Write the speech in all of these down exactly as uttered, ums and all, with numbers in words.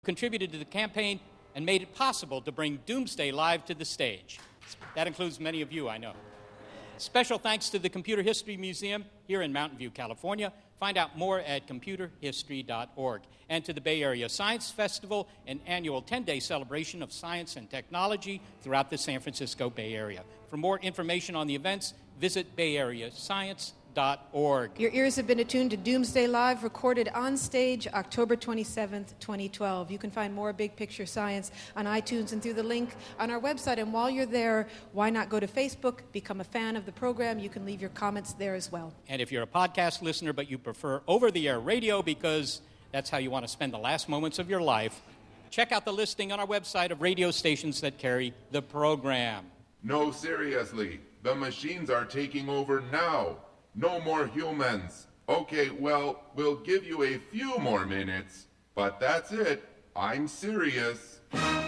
contributed to the campaign and made it possible to bring Doomsday Live to the stage. That includes many of you, I know. Special thanks to the Computer History Museum here in Mountain View, California. Find out more at computer history dot org. And to the Bay Area Science Festival, an annual ten-day celebration of science and technology throughout the San Francisco Bay Area. For more information on the events, visit bay area science dot org. Your ears have been attuned to Doomsday Live, recorded on stage October twenty-seventh, twenty twelve. You can find more Big Picture Science on iTunes and through the link on our website. And while you're there, why not go to Facebook, become a fan of the program? You can leave your comments there as well. And if you're a podcast listener but you prefer over-the-air radio because that's how you want to spend the last moments of your life, check out the listing on our website of radio stations that carry the program. No, seriously, the machines are taking over now. No more humans. Okay, well, we'll give you a few more minutes, but that's it. I'm serious.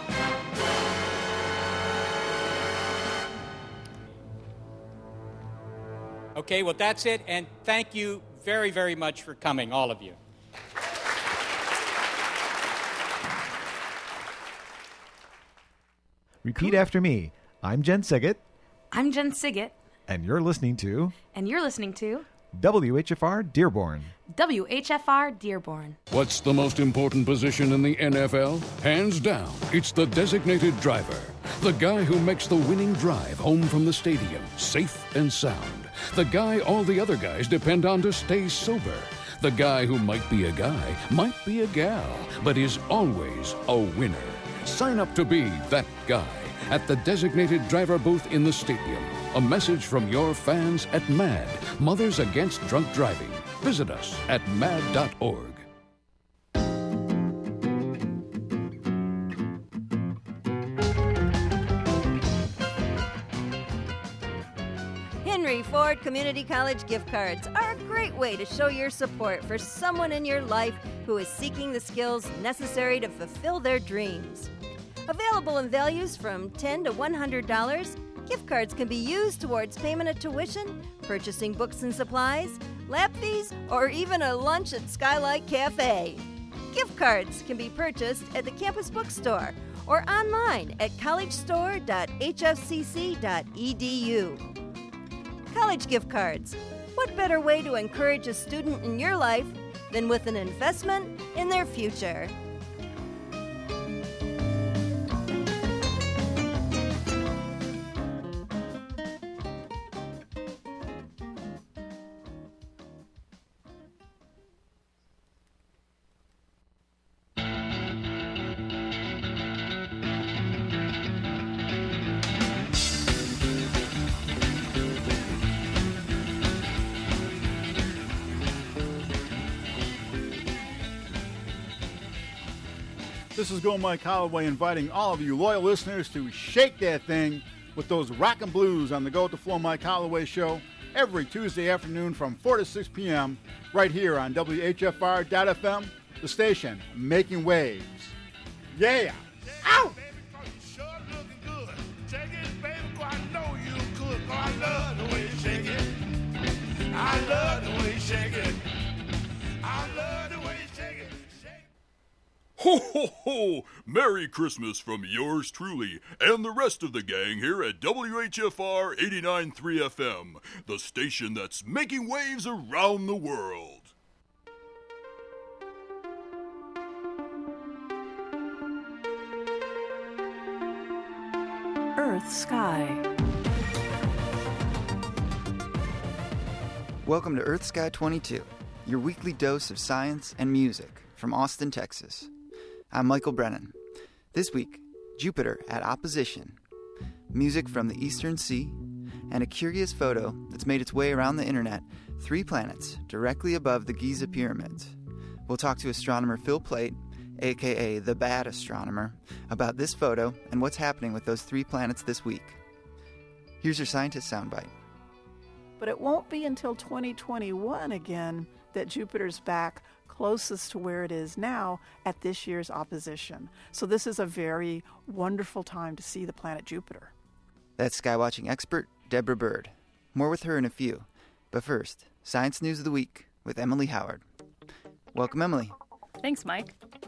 Okay, well, that's it, and thank you very, very much for coming, all of you. Repeat after me. I'm Jen Siggett. I'm Jen Siggett. And you're listening to... And you're listening to... W H F R Dearborn. W H F R Dearborn. What's the most important position in the N F L? Hands down, it's the designated driver. The guy who makes the winning drive home from the stadium, safe and sound. The guy all the other guys depend on to stay sober. The guy who might be a guy, might be a gal, but is always a winner. Sign up to be that guy at the designated driver booth in the stadium. A message from your fans at MAD, Mothers Against Drunk Driving. Visit us at mad dot org. Henry Ford Community College gift cards are a great way to show your support for someone in your life who is seeking the skills necessary to fulfill their dreams. Available in values from ten dollars to one hundred dollars, gift cards can be used towards payment of tuition, purchasing books and supplies, lab fees, or even a lunch at Skylight Cafe. Gift cards can be purchased at the campus bookstore or online at college store dot h f c c dot e d u. College gift cards. What better way to encourage a student in your life than with an investment in their future? This is Go Mike Holloway inviting all of you loyal listeners to shake that thing with those rockin' blues on the Go with the Flow Mike Holloway Show every Tuesday afternoon from four to six p.m. right here on W H F R dot F M, the station making waves. Yeah! Ow! I love the way you shake it. I love the way you shake it. Ho, ho, ho! Merry Christmas from yours truly and the rest of the gang here at W H F R eighty-nine point three F M, the station that's making waves around the world. Earth Sky. Welcome to Earth Sky twenty-two, your weekly dose of science and music from Austin, Texas. I'm Michael Brennan. This week, Jupiter at opposition, music from the Eastern Sea, and a curious photo that's made its way around the internet, three planets directly above the Giza Pyramids. We'll talk to astronomer Phil Plait, aka the Bad Astronomer, about this photo and what's happening with those three planets this week. Here's your scientist soundbite. But it won't be until twenty twenty-one again that Jupiter's back closest to where it is now at this year's opposition. So this is a very wonderful time to see the planet Jupiter. That's skywatching expert Deborah Bird. More with her in a few. But first, Science News of the Week with Emily Howard. Welcome, Emily. Thanks, Mike.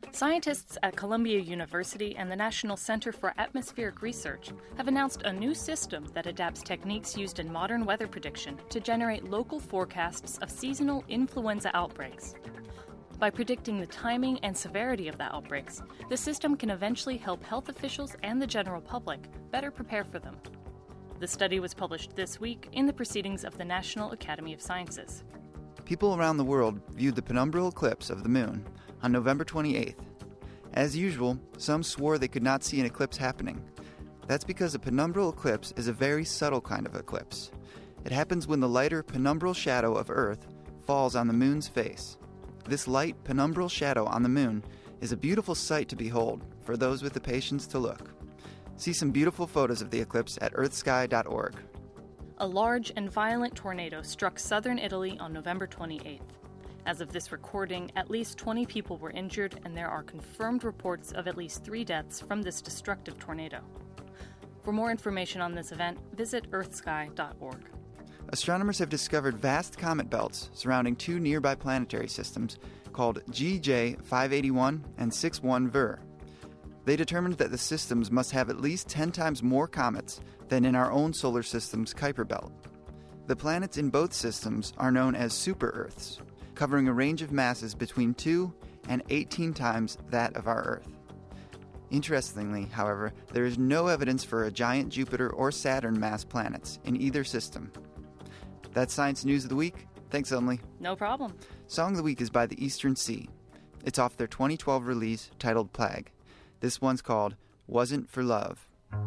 Scientists at Columbia University and the National Center for Atmospheric Research have announced a new system that adapts techniques used in modern weather prediction to generate local forecasts of seasonal influenza outbreaks. By predicting the timing and severity of the outbreaks, the system can eventually help health officials and the general public better prepare for them. The study was published this week in the Proceedings of the National Academy of Sciences. People around the world viewed the penumbral eclipse of the moon on November twenty-eighth. As usual, some swore they could not see an eclipse happening. That's because a penumbral eclipse is a very subtle kind of eclipse. It happens when the lighter penumbral shadow of Earth falls on the moon's face. This light penumbral shadow on the moon is a beautiful sight to behold for those with the patience to look. See some beautiful photos of the eclipse at earth sky dot org. A large and violent tornado struck southern Italy on November twenty-eighth. As of this recording, at least twenty people were injured, and there are confirmed reports of at least three deaths from this destructive tornado. For more information on this event, visit earth sky dot org. Astronomers have discovered vast comet belts surrounding two nearby planetary systems called G J five eighty-one and sixty-one V E R. They determined that the systems must have at least ten times more comets than in our own solar system's Kuiper belt. The planets in both systems are known as super-Earths, covering a range of masses between two and eighteen times that of our Earth. Interestingly, however, there is no evidence for a giant Jupiter or Saturn mass planets in either system. That's Science News of the Week. Thanks, Emily. No problem. Song of the Week is by the Eastern Sea. It's off their twenty twelve release titled Plague. This one's called Wasn't for Love.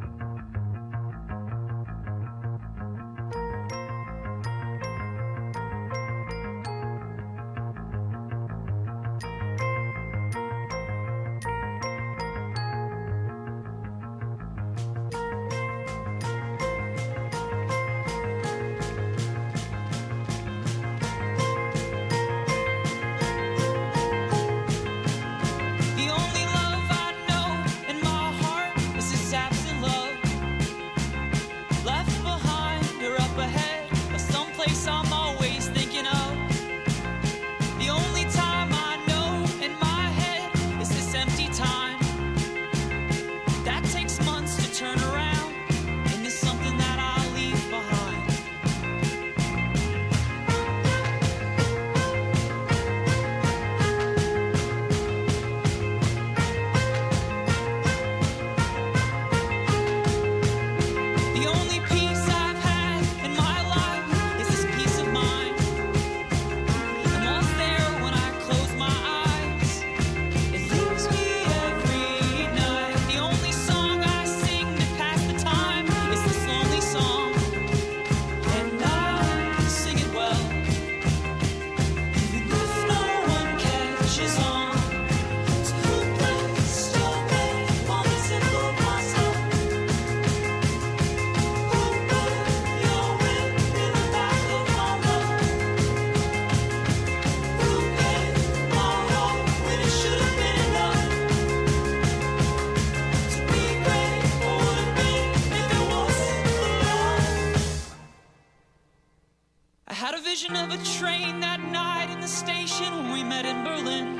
Of a train that night in the station when we met in Berlin,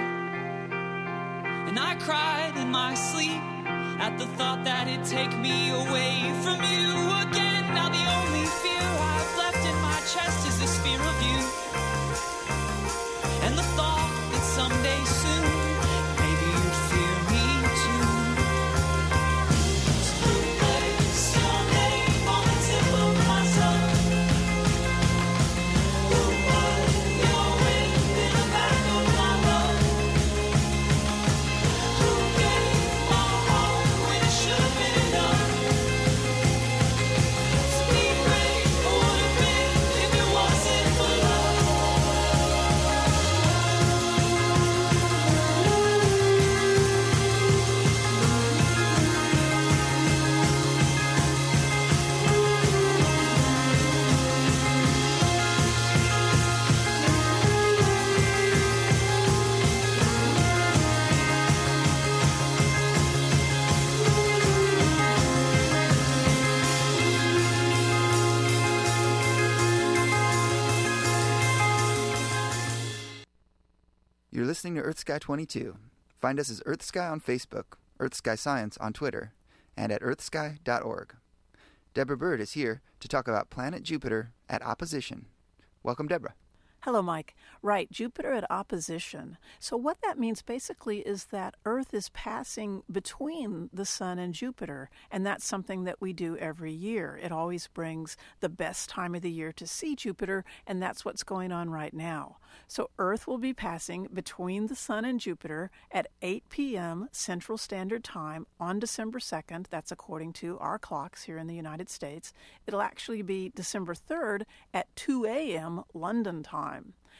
and I cried in my sleep at the thought that it'd take me away from you again. Now the only fear I've left in my chest is this fear of you, and the thought that someday soon maybe you'd fear me too. So place your name on the tip of my tongue. You're listening to Earth Sky twenty-two. Find us as EarthSky on Facebook, EarthSky Science on Twitter, and at earthsky dot org. Deborah Bird is here to talk about planet Jupiter at opposition. Welcome, Deborah. Hello, Mike. Right, Jupiter at opposition. So what that means basically is that Earth is passing between the Sun and Jupiter, and that's something that we do every year. It always brings the best time of the year to see Jupiter, and that's what's going on right now. So Earth will be passing between the Sun and Jupiter at eight p.m. Central Standard Time on December second. That's according to our clocks here in the United States. It'll actually be December third at two a.m. London time.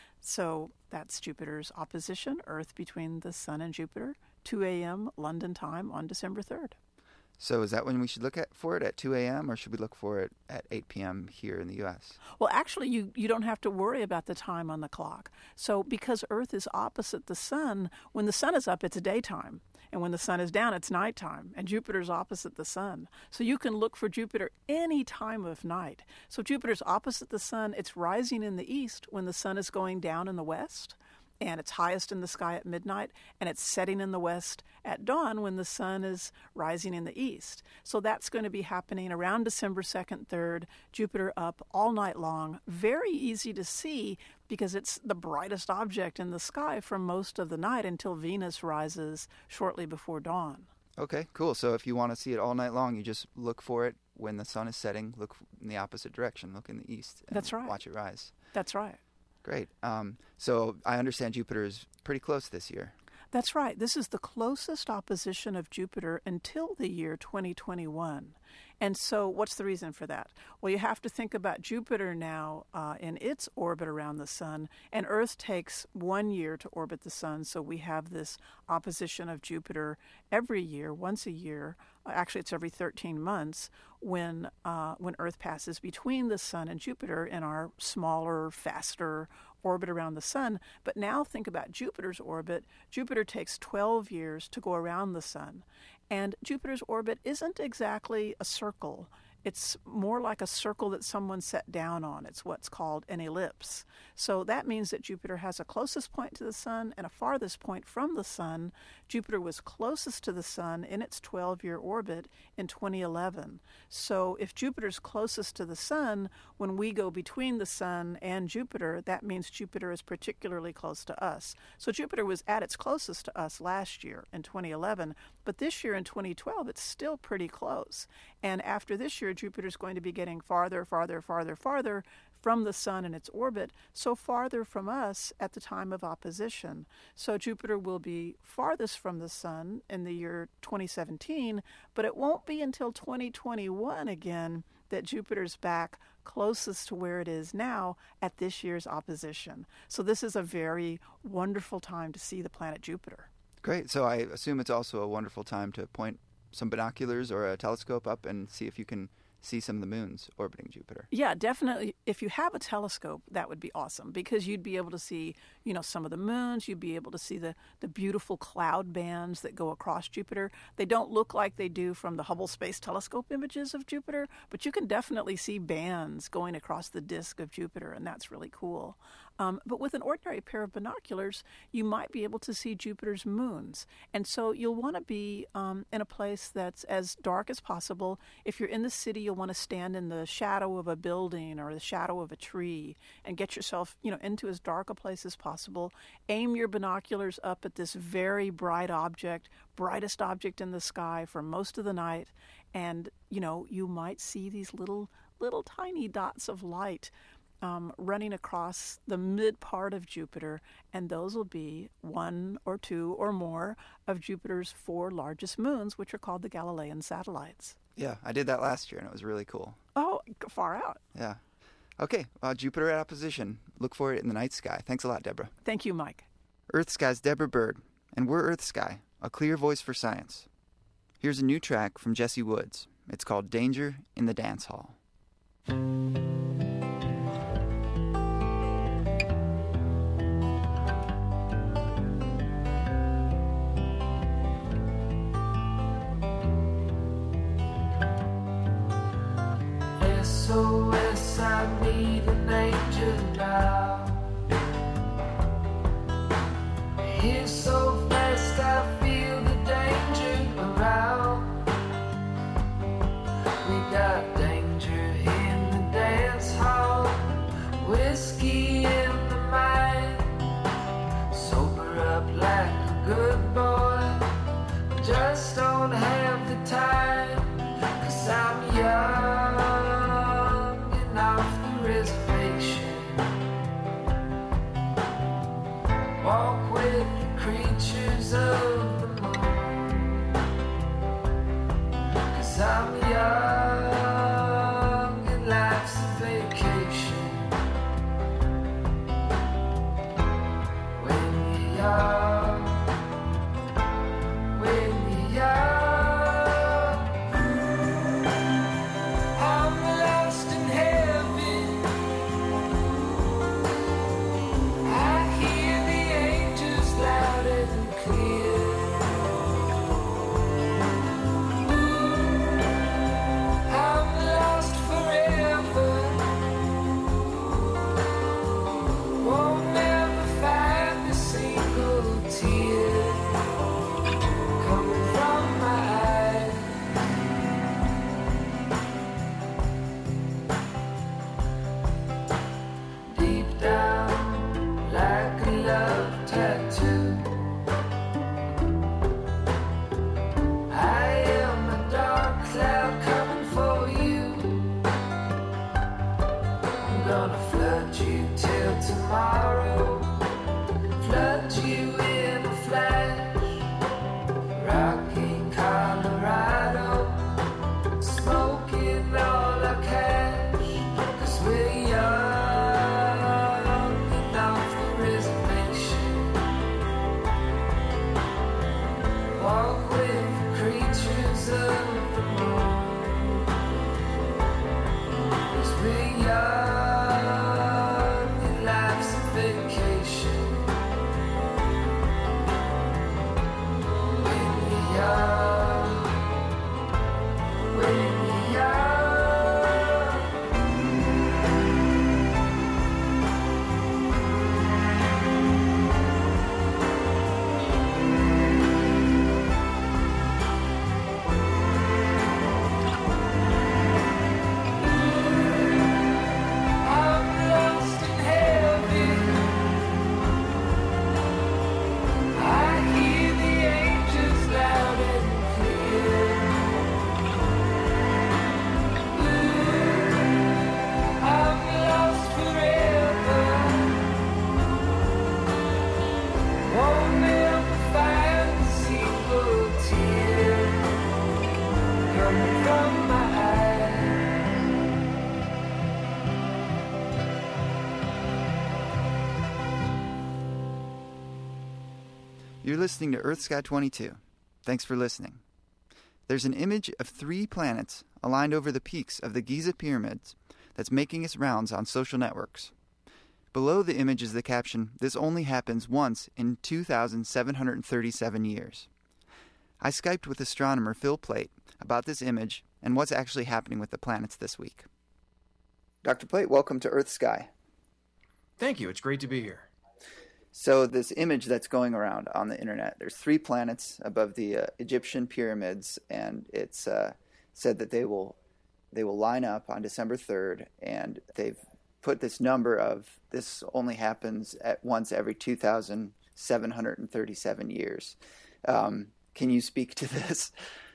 So that's Jupiter's opposition, Earth between the Sun and Jupiter, two a.m. London time on December third. So is that when we should look at for it, at two a.m., or should we look for it at eight p.m. here in the U S? Well, actually, you, you don't have to worry about the time on the clock. So because Earth is opposite the Sun, when the Sun is up, it's daytime. And when the Sun is down, it's nighttime. And Jupiter's opposite the Sun. So you can look for Jupiter any time of night. So Jupiter's opposite the Sun. It's rising in the east when the Sun is going down in the west. And it's highest in the sky at midnight, and it's setting in the west at dawn when the Sun is rising in the east. So that's going to be happening around December second, third, Jupiter up all night long. Very easy to see because it's the brightest object in the sky for most of the night until Venus rises shortly before dawn. Okay, cool. So if you want to see it all night long, you just look for it when the sun is setting, look in the opposite direction, look in the east. And That's right. Watch it rise. That's right. Great. Um, so I understand Jupiter is pretty close this year. That's right. This is the closest opposition of Jupiter until the year twenty twenty-one. And so what's the reason for that? Well, you have to think about Jupiter now uh, in its orbit around the Sun, and Earth takes one year to orbit the Sun, so we have this opposition of Jupiter every year, once a year. Actually, it's every thirteen months when uh, when Earth passes between the Sun and Jupiter in our smaller, faster orbit around the Sun. But now think about Jupiter's orbit. Jupiter takes twelve years to go around the Sun. And Jupiter's orbit isn't exactly a circle. It's more like a circle that someone set down on. It's what's called an ellipse. So that means that Jupiter has a closest point to the Sun and a farthest point from the Sun. Jupiter was closest to the Sun in its twelve-year orbit in twenty eleven. So if Jupiter's closest to the Sun, when we go between the Sun and Jupiter, that means Jupiter is particularly close to us. So Jupiter was at its closest to us last year in twenty eleven, but this year in twenty twelve, it's still pretty close. And after this year, Jupiter's going to be getting farther, farther, farther, farther from the Sun in its orbit, so farther from us at the time of opposition. So Jupiter will be farthest from the Sun in the year twenty seventeen, but it won't be until twenty twenty-one again that Jupiter's back closest to where it is now at this year's opposition. So this is a very wonderful time to see the planet Jupiter. Great. So I assume it's also a wonderful time to point some binoculars or a telescope up and see if you can see some of the moons orbiting Jupiter. Yeah, definitely. If you have a telescope, that would be awesome because you'd be able to see, you know, some of the moons. You'd be able to see the, the beautiful cloud bands that go across Jupiter. They don't look like they do from the Hubble Space Telescope images of Jupiter, but you can definitely see bands going across the disk of Jupiter, and that's really cool. Um, but with an ordinary pair of binoculars, you might be able to see Jupiter's moons. And so you'll want to be um, in a place that's as dark as possible. If you're in the city, you'll want to stand in the shadow of a building or the shadow of a tree and get yourself, you know, into as dark a place as possible. Aim your binoculars up at this very bright object, brightest object in the sky for most of the night. And, you know, you might see these little, little tiny dots of light Um, running across the mid part of Jupiter, and those will be one or two or more of Jupiter's four largest moons, which are called the Galilean satellites. Yeah, I did that last year, and it was really cool. Oh, far out. Yeah. Okay, uh, Jupiter at opposition. Look for it in the night sky. Thanks a lot, Deborah. Thank you, Mike. Earth Sky's Deborah Bird, and we're Earth Sky, a clear voice for science. Here's a new track from Jesse Woods. It's called Danger in the Dance Hall. S O S, I need an angel now. He's so fast, I don't have the time, 'cause I'm young and off the reservation. Walk with the creatures of the moon, 'cause I'm young and life's a vacation. When you're young, when you're young, I'm lost in heaven. I hear the angels loud and clear. I'm lost forever. Won't never find a single tear coming from my eyes. Deep down, like a love tattoo, I am a dark cloud coming for you. I'm gonna flood you till tomorrow, flood you in a flash. Rocking Colorado, smoking all our cash, 'cause we're young and off the reservation. Walk with the creatures of the moon, 'cause we're young and life's a vacation. When you're young, when you're young. I'm lost in heaven. I hear the angels loud and clear. I'm lost forever. Won't never find a single tear coming from my eyes. You're listening to Earth Sky twenty-two. Thanks for listening. There's an image of three planets aligned over the peaks of the Giza pyramids that's making its rounds on social networks. Below the image is the caption, "This only happens once in two thousand seven hundred thirty-seven years." I Skyped with astronomer Phil Plait about this image and what's actually happening with the planets this week. Doctor Plait, welcome to Earth Sky. Thank you. It's great to be here. So this image that's going around on the internet, there's three planets above the uh, Egyptian pyramids, and it's uh, said that they will they will line up on December third, and they've put this number of this only happens at once every two thousand seven hundred thirty-seven years. Um, can you speak to this?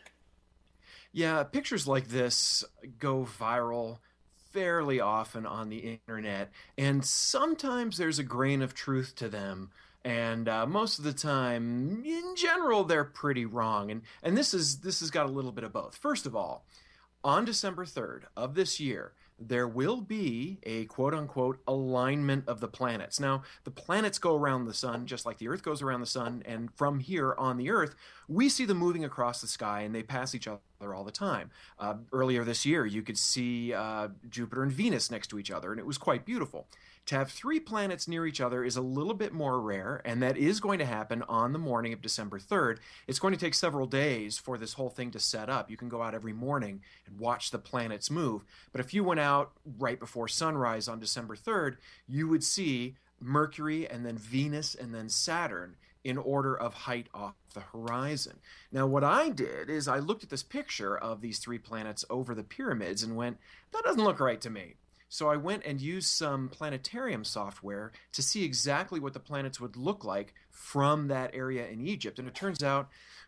Yeah, pictures like this go viral fairly often on the internet, and sometimes there's a grain of truth to them, and uh, most of the time, in general, they're pretty wrong. And and this is this has got a little bit of both. First of all, on December third of this year, there will be a quote-unquote alignment of the planets. Now, the planets go around the sun just like the Earth goes around the sun, and from here on the Earth, we see them moving across the sky, and they pass each other all the time. Uh, earlier this year, you could see uh, Jupiter and Venus next to each other, and it was quite beautiful. To have three planets near each other is a little bit more rare, and that is going to happen on the morning of December third. It's going to take several days for this whole thing to set up. You can go out every morning and watch the planets move. But if you went out right before sunrise on December third, you would see Mercury and then Venus and then Saturn in order of height off the horizon. Now, what I did is I looked at this picture of these three planets over the pyramids and went, that doesn't look right to me. So I went and used some planetarium software to see exactly what the planets would look like from that area in Egypt. And it turns out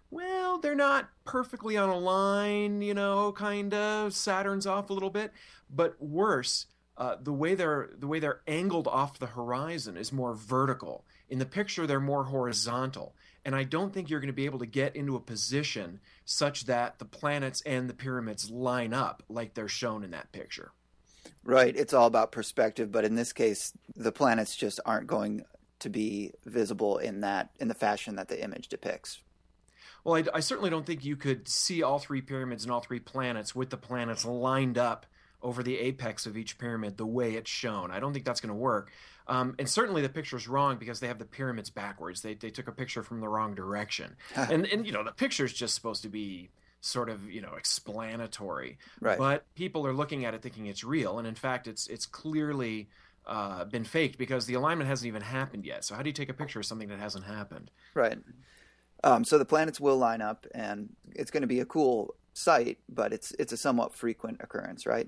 well, they're not perfectly on a line, you know, kind of. Saturn's off a little bit. But worse, uh, the way they're the way they're angled off the horizon is more vertical. In the picture, they're more horizontal. And I don't think you're going to be able to get into a position such that the planets and the pyramids line up like they're shown in that picture. Right. It's all about perspective. But in this case, the planets just aren't going to be visible in that in the fashion that the image depicts. Well, I, I certainly don't think you could see all three pyramids and all three planets with the planets lined up over the apex of each pyramid the way it's shown. I don't think that's going to work. Um, and certainly the picture's wrong because they have the pyramids backwards. They they took a picture from the wrong direction. and, and, you know, the picture's just supposed to be sort of, you know, explanatory. Right. But people are looking at it thinking it's real. And in fact, it's it's clearly uh, been faked because the alignment hasn't even happened yet. So how do you take a picture of something that hasn't happened? Right. Um, so the planets will line up, and it's going to be a cool sight, but it's it's a somewhat frequent occurrence, right?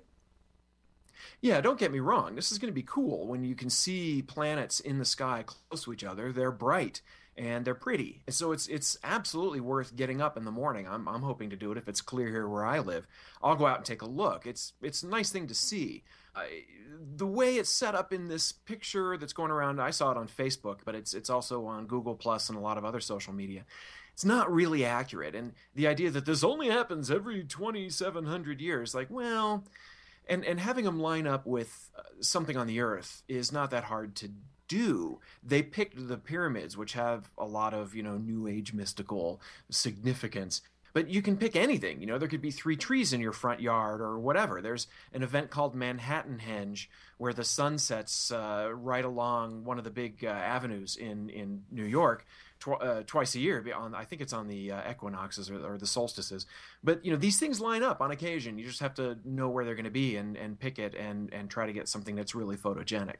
Yeah, don't get me wrong. This is going to be cool when you can see planets in the sky close to each other. They're bright and they're pretty. And so it's it's absolutely worth getting up in the morning. I'm I'm hoping to do it if it's clear here where I live. I'll go out and take a look. It's it's a nice thing to see. Uh, the way it's set up in this picture that's going around, I saw it on Facebook, but it's it's also on Google Plus and a lot of other social media. It's not really accurate. And the idea that this only happens every twenty-seven hundred years, like, well... And and having them line up with uh, something on the Earth is not that hard to do. They picked the pyramids, which have a lot of, you know, New Age mystical significance. But you can pick anything. You know, there could be three trees in your front yard or whatever. There's an event called Manhattanhenge where the sun sets uh, right along one of the big uh, avenues in, in New York tw- uh, twice a year. On, I think it's on the uh, equinoxes or, or the solstices. But, you know, these things line up on occasion. You just have to know where they're going to be and, and pick it and, and try to get something that's really photogenic.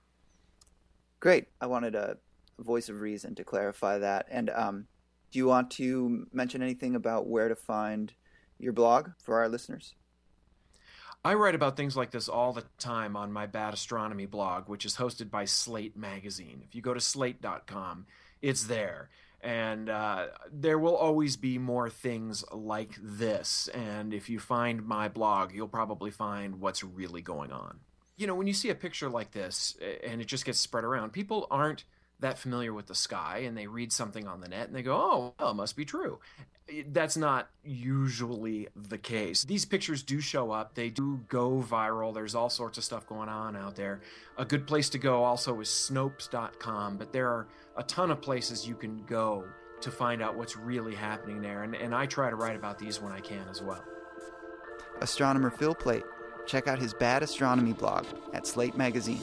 Great. I wanted a voice of reason to clarify that. And um, do you want to mention anything about where to find your blog for our listeners? I write about things like this all the time on my Bad Astronomy blog, which is hosted by Slate Magazine. If you go to slate dot com, it's there. And uh, there will always be more things like this. And if you find my blog, you'll probably find what's really going on. You know, when you see a picture like this and it just gets spread around, people aren't that familiar with the sky, and they read something on the net and they go, oh, well, it must be true. That's not usually the case. These pictures do show up. They do go viral. There's all sorts of stuff going on out there. A good place to go also is Snopes dot com, but there are a ton of places you can go to find out what's really happening there, and, and I try to write about these when I can as well. Astronomer Phil Plait. Check out his Bad Astronomy blog at Slate Magazine.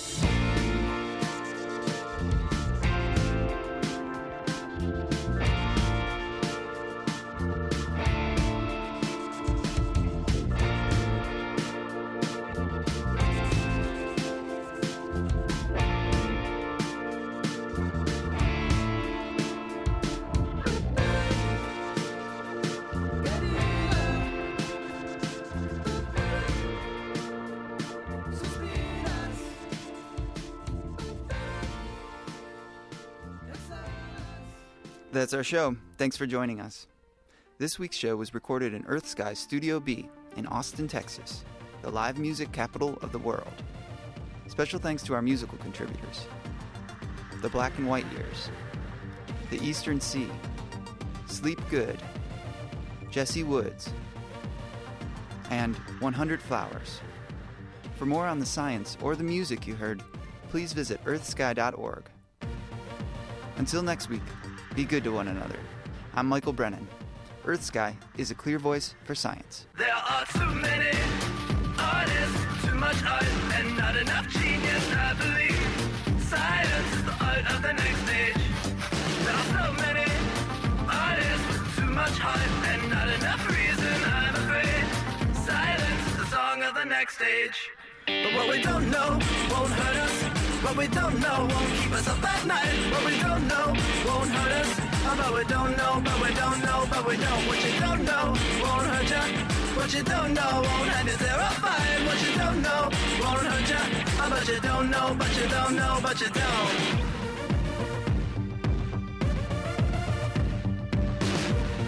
That's our show. Thanks for joining us. This week's show was recorded in Earth Sky Studio B in Austin, Texas, the live music capital of the world. Special thanks to our musical contributors: The Black and White Years, The Eastern Sea, Sleep Good, Jesse Woods, and one hundred Flowers. For more on the science or the music you heard, please visit earth sky dot org. Until next week, be good to one another. I'm Michael Brennan. Earth Sky is a clear voice for science. There are too many artists, too much art, and not enough genius, I believe. Science is the art of the next stage. There are so many artists with too much heart, and not enough reason, I'm afraid. Silence is the song of the next stage. But what we don't know won't hurt us. What we don't know won't keep us up at night. What we don't know won't hurt us. Oh, but we don't know, but we don't know, but we don't. What you don't know won't hurt ya. What you don't know won't end it terrifying. What you don't know won't hurt ya. Oh, but you don't know, but you don't know, but you don't.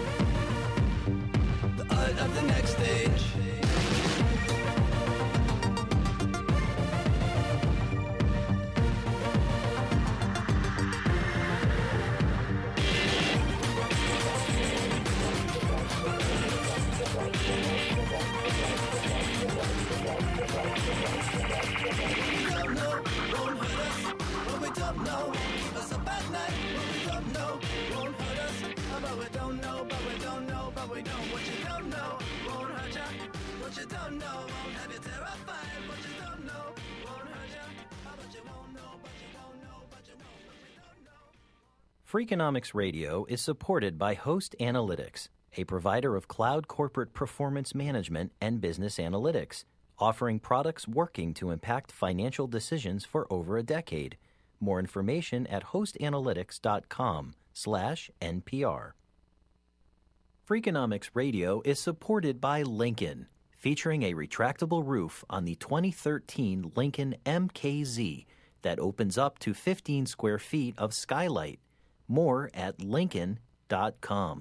But we know what you don't know won't hurt ya. What you don't know won't have you terrified. What you don't know won't hurt ya. But you won't know, but you don't know, but you won't, but you don't know. Freakonomics Radio is supported by Host Analytics, a provider of cloud corporate performance management and business analytics, offering products working to impact financial decisions for over a decade. More information at hostanalytics.com slash NPR. Freakonomics Radio is supported by Lincoln, featuring a retractable roof on the twenty thirteen Lincoln M K Z that opens up to fifteen square feet of skylight. More at lincoln dot com.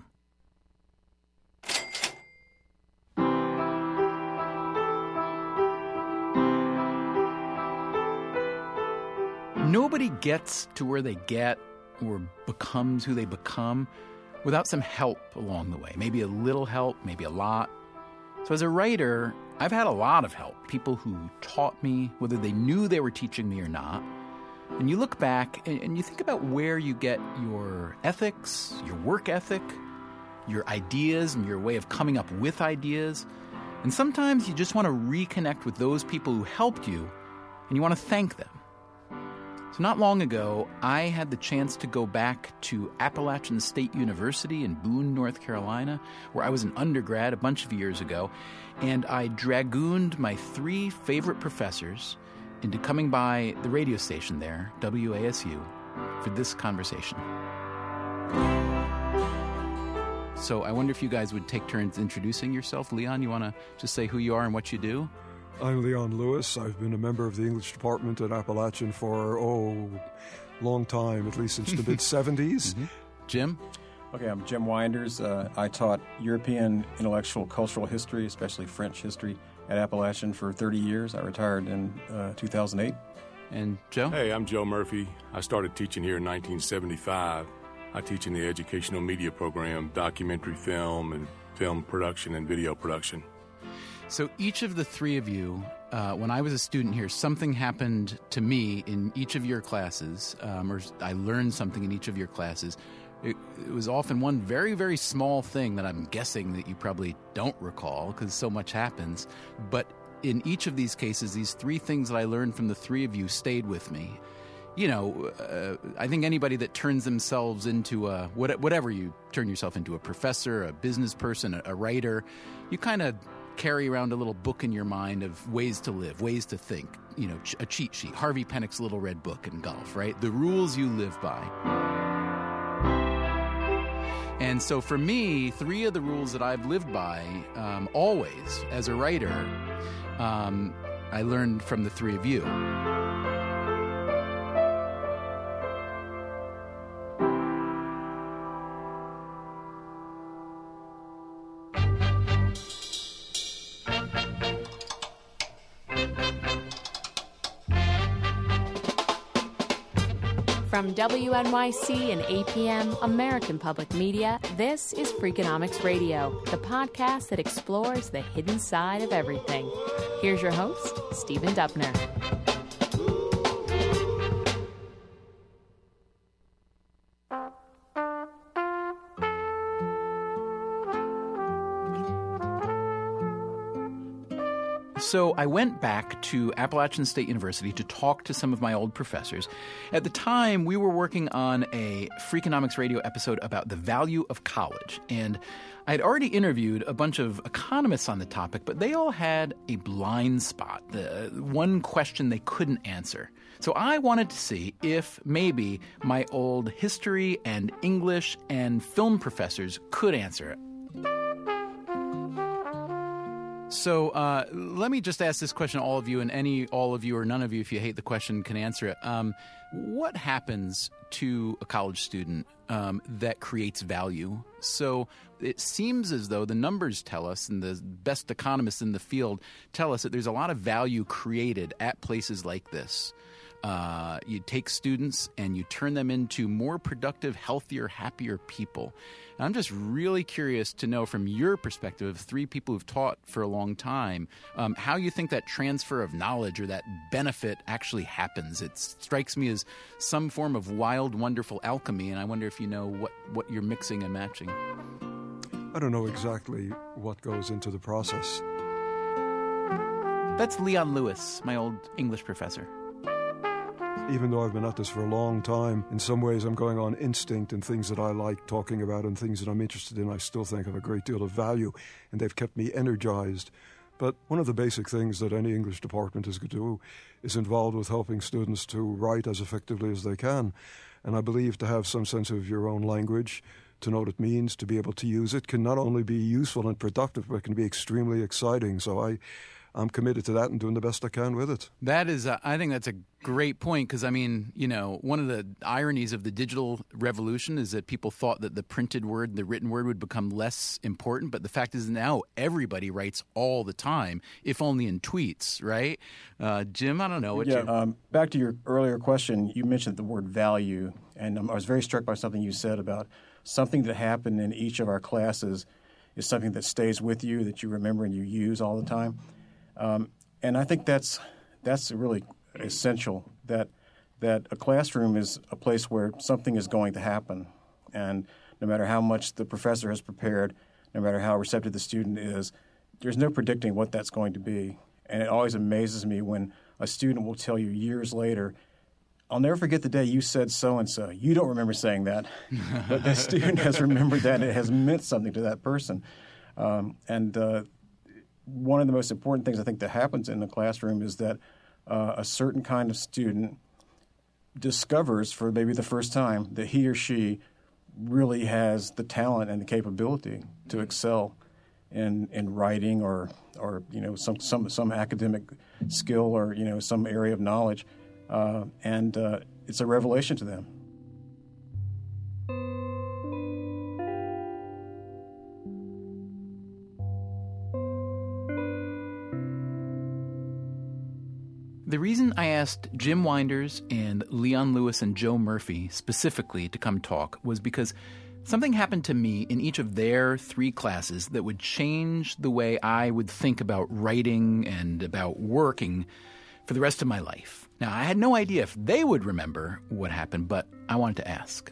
Nobody gets to where they get or becomes who they become without some help along the way. Maybe a little help, maybe a lot. So as a writer, I've had a lot of help. People who taught me, whether they knew they were teaching me or not. And you look back and, and you think about where you get your ethics, your work ethic, your ideas and your way of coming up with ideas. And sometimes you just want to reconnect with those people who helped you and you want to thank them. So not long ago, I had the chance to go back to Appalachian State University in Boone, North Carolina, where I was an undergrad a bunch of years ago, and I dragooned my three favorite professors into coming by the radio station there, W A S U, for this conversation. So I wonder if you guys would take turns introducing yourself. Leon, you want to just say who you are and what you do? I'm Leon Lewis. I've been a member of the English department at Appalachian for, oh, long time, at least since the mid-seventies. Mm-hmm. Jim? Okay, I'm Jim Winders. Uh, I taught European intellectual cultural history, especially French history, at Appalachian for thirty years. I retired in uh, two thousand eight. And Joe? Hey, I'm Joe Murphy. I started teaching here in nineteen seventy-five. I teach in the educational media program, documentary film and film production and video production. So each of the three of you, uh, when I was a student here, something happened to me in each of your classes, um, or I learned something in each of your classes. It, it was often one very, very small thing that I'm guessing that you probably don't recall because so much happens. But in each of these cases, these three things that I learned from the three of you stayed with me. You know, uh, I think anybody that turns themselves into a, what, whatever you turn yourself into, a professor, a business person, a, a writer, you kind of carry around a little book in your mind of ways to live, ways to think, you know, ch- a cheat sheet, Harvey Penick's Little Red Book in golf, right? The rules you live by. And so for me, three of the rules that I've lived by um, always as a writer, um, I learned from the three of you. From W N Y C and A P M, American Public Media, this is Freakonomics Radio, the podcast that explores the hidden side of everything. Here's your host, Stephen Dubner. So I went back to Appalachian State University to talk to some of my old professors. At the time, we were working on a Freakonomics Radio episode about the value of college. And I had already interviewed a bunch of economists on the topic, but they all had a blind spot, the one question they couldn't answer. So I wanted to see if maybe my old history and English and film professors could answer it. So uh, let me just ask this question to all of you, and any, all of you or none of you, if you hate the question, can answer it. Um, what happens to a college student um, that creates value? So it seems as though the numbers tell us, and the best economists in the field tell us, that there's a lot of value created at places like this. Uh, you take students and you turn them into more productive, healthier, happier people. And I'm just really curious to know from your perspective, of three people who've taught for a long time, um, how you think that transfer of knowledge or that benefit actually happens. It strikes me as some form of wild, wonderful alchemy, and I wonder if you know what, what you're mixing and matching. I don't know exactly what goes into the process. That's Leon Lewis, my old English professor. Even though I've been at this for a long time, in some ways I'm going on instinct, and things that I like talking about and things that I'm interested in I still think have a great deal of value, and they've kept me energized. But one of the basic things that any English department is going to do is involved with helping students to write as effectively as they can. And I believe to have some sense of your own language, to know what it means, to be able to use it, can not only be useful and productive, but can be extremely exciting. So I... I'm committed to that and doing the best I can with it. That is, uh, I think that's a great point because, I mean, you know, one of the ironies of the digital revolution is that people thought that the printed word, the written word would become less important. But the fact is now everybody writes all the time, if only in tweets, right? Uh, Jim, I don't know. What yeah, you... um, back to your earlier question, you mentioned the word value. And um, I was very struck by something you said about something that happened in each of our classes is something that stays with you, that you remember and you use all the time. Um, and I think that's that's really essential, that that a classroom is a place where something is going to happen. And no matter how much the professor has prepared, no matter how receptive the student is, there's no predicting what that's going to be. And it always amazes me when a student will tell you years later, I'll never forget the day you said so-and-so. You don't remember saying that, but the student has remembered that, and it has meant something to that person. Um, and uh, one of the most important things I think that happens in the classroom is that uh, a certain kind of student discovers for maybe the first time that he or she really has the talent and the capability to excel in in writing or or you know some some some academic skill or you know some area of knowledge, uh, and uh, it's a revelation to them. The reason I asked Jim Winders and Leon Lewis and Joe Murphy specifically to come talk was because something happened to me in each of their three classes that would change the way I would think about writing and about working for the rest of my life. Now, I had no idea if they would remember what happened, but I wanted to ask.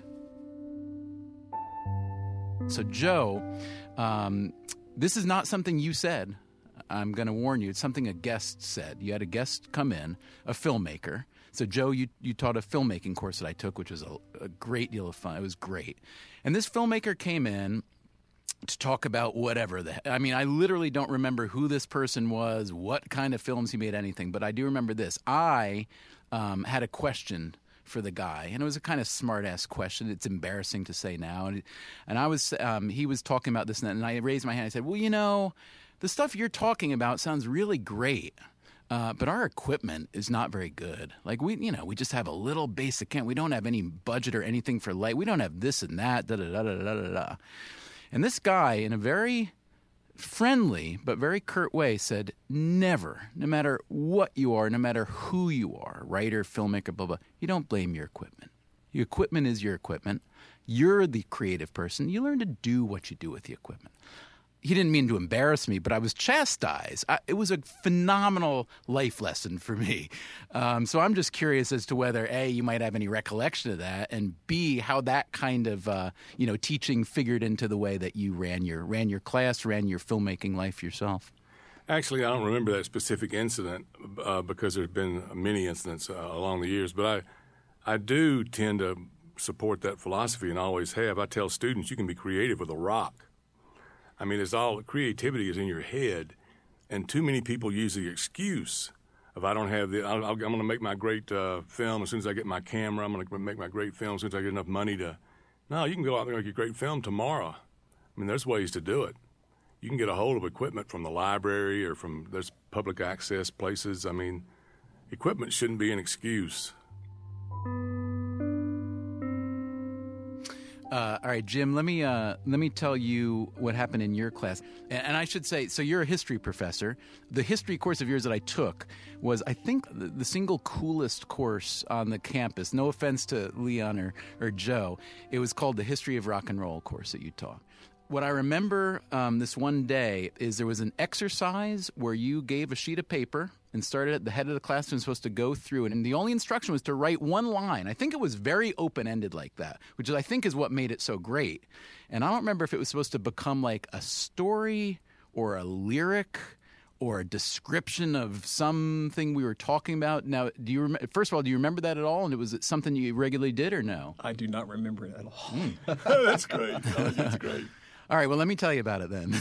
So, Joe, um, this is not something you said. I'm going to warn you, it's something a guest said. You had a guest come in, a filmmaker. So, Joe, you, you taught a filmmaking course that I took, which was a, a great deal of fun. It was great. And this filmmaker came in to talk about whatever. The, I mean, I literally don't remember who this person was, what kind of films he made, anything. But I do remember this. I um, had a question for the guy, and it was a kind of smart-ass question. It's embarrassing to say now. And, and I was, um, he was talking about this, and, and I raised my hand. I said, well, you know, the stuff you're talking about sounds really great, uh, but our equipment is not very good. Like, we, you know, we just have a little basic camp. We don't have any budget or anything for light. We don't have this and that, da-da-da-da-da-da. And this guy, in a very friendly but very curt way, said, never, no matter what you are, no matter who you are, writer, filmmaker, blah, blah, you don't blame your equipment. Your equipment is your equipment. You're the creative person. You learn to do what you do with the equipment. He didn't mean to embarrass me, but I was chastised. I, it was a phenomenal life lesson for me. Um, so I'm just curious as to whether, A, you might have any recollection of that, and B, how that kind of uh, you know teaching figured into the way that you ran your ran your class, ran your filmmaking life yourself. Actually, I don't remember that specific incident uh, because there's been many incidents uh, along the years, but I I do tend to support that philosophy and always have. I tell students you can be creative with a rock. I mean, it's all creativity is in your head, and too many people use the excuse of I don't have the. I'll, I'm going to make my great uh, film as soon as I get my camera. I'm going to make my great film as soon as I get enough money to. No, you can go out there and make a great film tomorrow. I mean, there's ways to do it. You can get a hold of equipment from the library or from there's public access places. I mean, equipment shouldn't be an excuse. Uh, all right, Jim, let me uh, let me tell you what happened in your class. And, and I should say, so you're a history professor. The history course of yours that I took was, I think, the, the single coolest course on the campus. No offense to Leon or, or Joe. It was called the History of Rock and Roll course that you taught. what I remember um, this one day is there was an exercise where you gave a sheet of paper and started at the head of the class and was supposed to go through it. And the only instruction was to write one line. I think it was very open-ended like that, which is, I think is what made it so great. And I don't remember if it was supposed to become like a story or a lyric or a description of something we were talking about. Now, do you rem- first of all, do you remember that at all? And it was it something you regularly did or no? I do not remember it at all. Mm. That's great. Oh, that's great. All right, well, let me tell you about it then.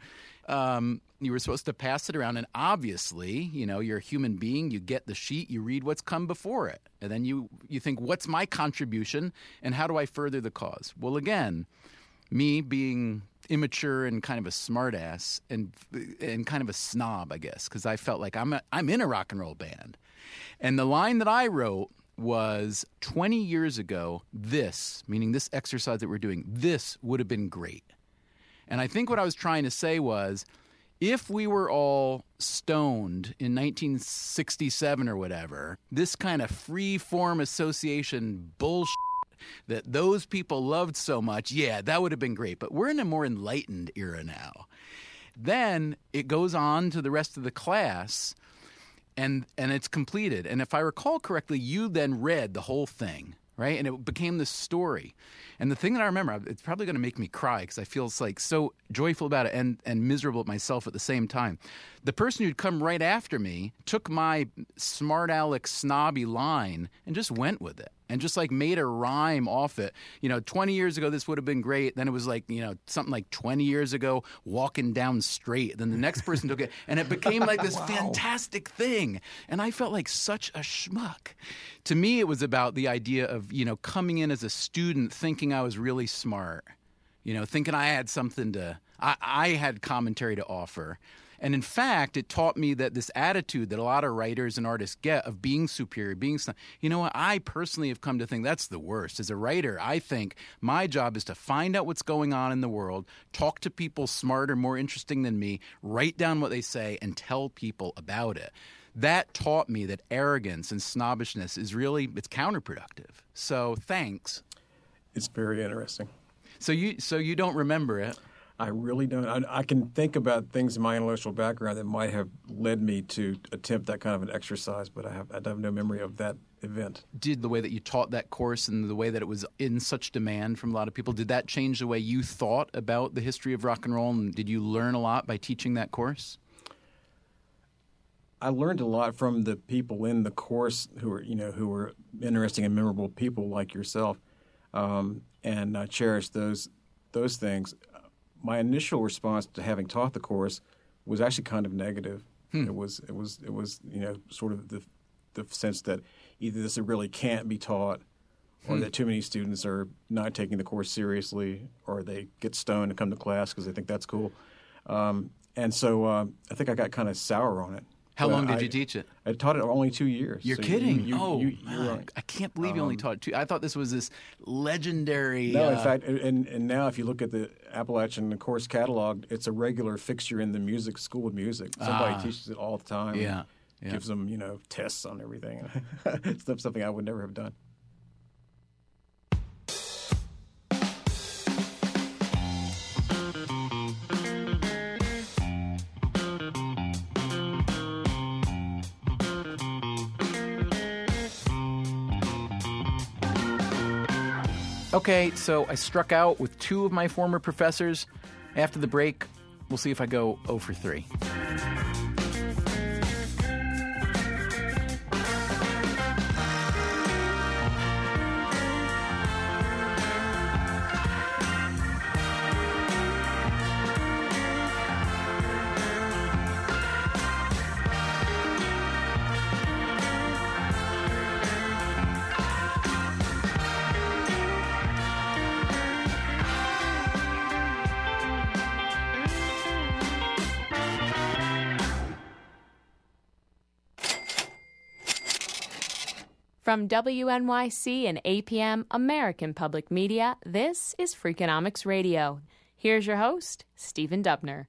um, you were supposed to pass it around, and obviously, you know, you're a human being. You get the sheet, you read what's come before it, and then you, you think, what's my contribution, and how do I further the cause? Well, again, me being immature and kind of a smartass and and kind of a snob, I guess, because I felt like I'm a, I'm in a rock and roll band. And the line that I wrote was twenty years ago, this, meaning this exercise that we're doing, this would have been great. And I think what I was trying to say was, if we were all stoned in nineteen sixty-seven or whatever, this kind of free-form association bullshit that those people loved so much, yeah, that would have been great. But we're in a more enlightened era now. Then it goes on to the rest of the class, and and it's completed. And if I recall correctly, you then read the whole thing, right? And it became this story. And the thing that I remember, it's probably going to make me cry because I feel like so joyful about it and, and miserable at myself at the same time. The person who'd come right after me took my smart aleck snobby line and just went with it and just like made a rhyme off it. You know, twenty years ago, this would have been great. Then it was like, you know, something like twenty years ago, walking down straight. Then the next person took it and it became like this wow. fantastic thing. And I felt like such a schmuck. To me, it was about the idea of, you know, coming in as a student thinking I was really smart, you know, thinking I had something to, I, I had commentary to offer. And in fact, it taught me that this attitude that a lot of writers and artists get of being superior, being, you know what, I personally have come to think that's the worst. As a writer, I think my job is to find out what's going on in the world, talk to people smarter, more interesting than me, write down what they say, and tell people about it. That taught me that arrogance and snobbishness is really, it's counterproductive. So thanks. It's very interesting. So you so you don't remember it? I really don't. I, I can think about things in my intellectual background that might have led me to attempt that kind of an exercise, but I have I have no memory of that event. Did the way that you taught that course and the way that it was in such demand from a lot of people, did that change the way you thought about the history of rock and roll? And did you learn a lot by teaching that course? I learned a lot from the people in the course who were, you know, who were interesting and memorable people like yourself, um, and I cherish those those things. My initial response to having taught the course was actually kind of negative. Hmm. It was, it was, it was, you know, sort of the the sense that either this really can't be taught, or hmm. that too many students are not taking the course seriously, or they get stoned and come to class because they think that's cool. Um, and so uh, I think I got kind of sour on it. How but long did I, you teach it? I taught it only two years. You're so kidding? You, you, oh, you, man. I can't believe um, you only taught two. I thought this was this legendary. No, uh, in fact, and, and now if you look at the Appalachian course catalog, it's a regular fixture in the music school of music. Somebody ah, teaches it all the time. Yeah, yeah. Gives them, you know, tests on everything. It's something I would never have done. Okay, so I struck out with two of my former professors. After the break, we'll see if I go oh for three. From W N Y C and A P M American Public Media, this is Freakonomics Radio. Here's your host, Stephen Dubner.